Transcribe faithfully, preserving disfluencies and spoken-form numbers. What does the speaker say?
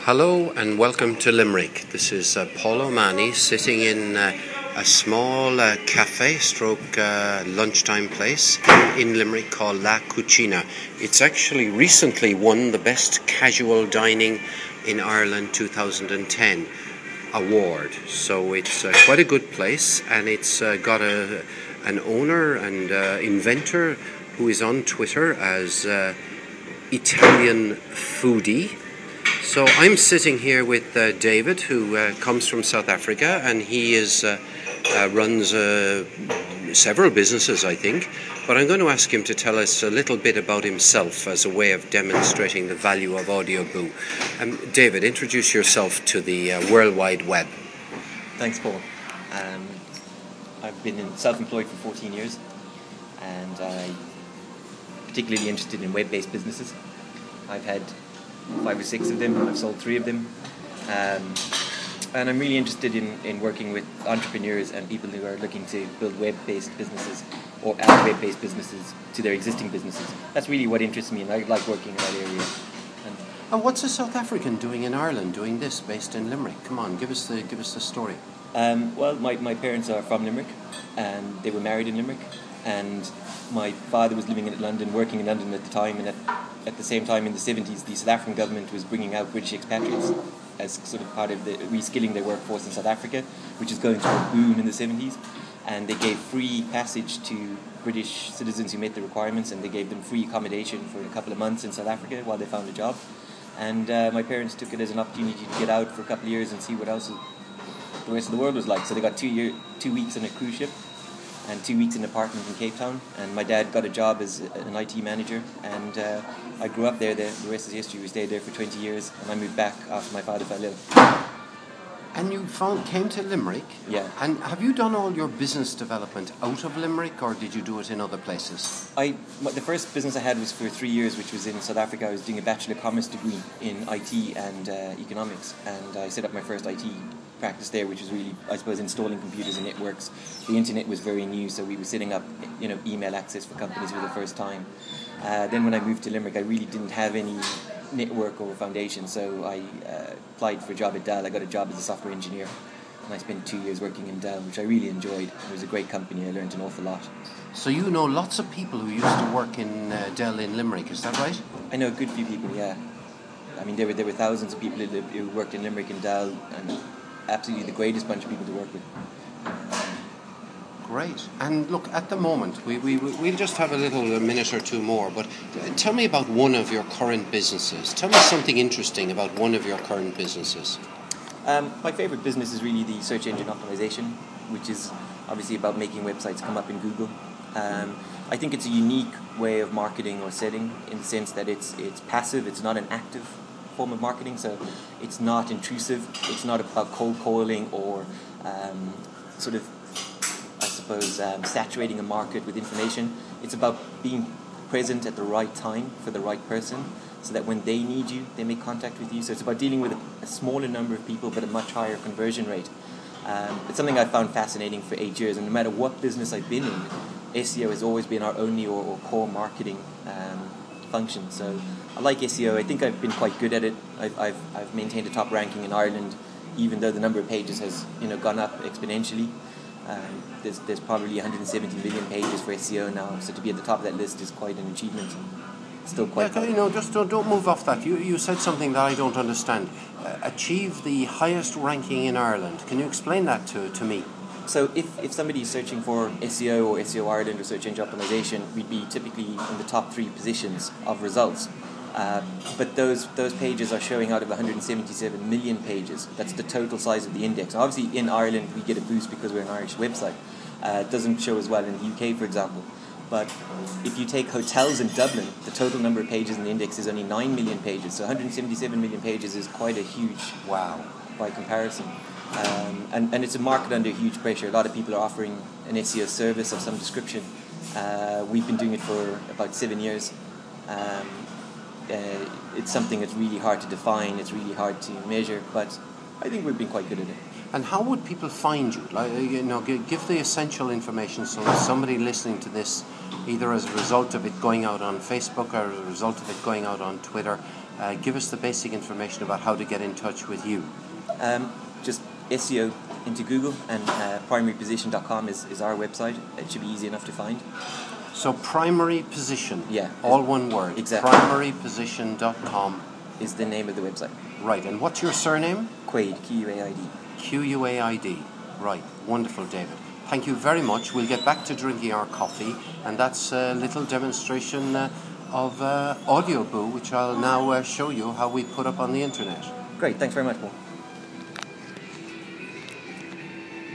Hello and welcome to Limerick. This is uh, Paul O'Mahony sitting in uh, a small uh, cafe stroke uh, lunchtime place in, in Limerick called La Cucina. It's actually recently won the Best Casual Dining in Ireland two thousand ten award. So it's uh, quite a good place, and it's uh, got a an owner and uh, inventor who is on Twitter as uh, Italian Foodie. So I'm sitting here with uh, David, who uh, comes from South Africa, and he is uh, uh, runs uh, several businesses, I think. But I'm going to ask him to tell us a little bit about himself as a way of demonstrating the value of Audioboo. Um, David, introduce yourself to the uh, World Wide Web. Thanks, Paul. Um, I've been in self-employed for fourteen years, and I'm particularly interested in web-based businesses. I've had five or six of them. I've sold three of them. Um, and I'm really interested in, in working with entrepreneurs and people who are looking to build web-based businesses or add web-based businesses to their existing businesses. That's really what interests me, and I like working in that area. And, and what's a South African doing in Ireland, doing this, based in Limerick? Come on, give us the give us the story. Um, well, my, my parents are from Limerick, and they were married in Limerick, and my father was living in London, working in London at the time, and at, at the same time in the seventies, the South African government was bringing out British expatriates as sort of part of the reskilling their workforce in South Africa, which is going through a boom in the seventies, and they gave free passage to British citizens who met the requirements, and they gave them free accommodation for a couple of months in South Africa while they found a job. And uh, my parents took it as an opportunity to get out for a couple of years and see what else the rest of the world was like. So they got two year, two weeks on a cruise ship, and two weeks in an apartment in Cape Town, and my dad got a job as an I T manager, and uh, I grew up there. The, the rest is history. We stayed there for twenty years, and I moved back after my father fell ill. And you found, came to Limerick? Yeah. And have you done all your business development out of Limerick, or did you do it in other places? I The first business I had was for three years, which was in South Africa. I was doing a Bachelor of Commerce degree in I T and uh, economics, and I set up my first I T practice there, which was really, I suppose, installing computers and networks. The internet was very new, so we were setting up, you know, email access for companies for the first time. Uh, then when I moved to Limerick, I really didn't have any network or foundation, so I uh, applied for a job at Dell. I got a job as a software engineer, and I spent two years working in Dell, which I really enjoyed. It was a great company. I learned an awful lot. So you know lots of people who used to work in uh, Dell in Limerick, is that right? I know a good few people, yeah. I mean, there were there were thousands of people who, who worked in Limerick and Dell, and absolutely the greatest bunch of people to work with. Great. And look, at the moment, we, we, we'll just have a little a minute or two more, but tell me about one of your current businesses. Tell me something interesting about one of your current businesses. Um, my favourite business is really the search engine optimization, which is obviously about making websites come up in Google. Um, I think it's a unique way of marketing or selling, in the sense that it's it's passive, it's not an active form of marketing, so it's not intrusive, it's not about cold calling or um, sort of, I suppose, um, saturating a market with information. It's about being present at the right time for the right person, so that when they need you, they make contact with you. So it's about dealing with a, a smaller number of people but a much higher conversion rate. Um, it's something I've found fascinating for eight years, and no matter what business I've been in, S E O has always been our only or, or core marketing um, function. So I like S E O. I think I've been quite good at it. I've, I've, I've maintained a top ranking in Ireland, even though the number of pages has, you know, gone up exponentially. Um, there's, there's probably one hundred seventy million pages for S E O now, so to be at the top of that list is quite an achievement. Still quite. Yeah, you know, just don't, don't move off that. You you said something that I don't understand. Uh, achieve the highest ranking in Ireland. Can you explain that to, to me? So if, if somebody is searching for S E O or S E O Ireland or search engine optimization, we'd be typically in the top three positions of results. Uh, but those those pages are showing out of one hundred seventy-seven million pages. That's the total size of the index. Obviously, in Ireland, we get a boost because we're an Irish website. Uh, it doesn't show as well in the U K, for example. But if you take hotels in Dublin, the total number of pages in the index is only nine million pages. So one hundred seventy-seven million pages is quite a huge wow by comparison. Um, and, and it's a market under huge pressure. A lot of people are offering an S E O service of some description. Uh, we've been doing it for about seven years. Um, uh, it's something that's really hard to define, it's really hard to measure, but I think we've been quite good at it. And how would people find you? Like, you know, give, give the essential information so that somebody listening to this, either as a result of it going out on Facebook or as a result of it going out on Twitter, Uh, give us the basic information about how to get in touch with you. Um, just S E O into Google, and uh, primary position dot com is, is our website. It should be easy enough to find. So Primary Position, Yeah. all one word. Exactly. primary position dot com is the name of the website. Right, and what's your surname? Quaid, Q U A I D. Q U A I D. Right, wonderful, David. Thank you very much. We'll get back to drinking our coffee, and that's a little demonstration uh, of uh, Audioboo, which I'll now uh, show you how we put up on the internet. Great, thanks very much, Paul.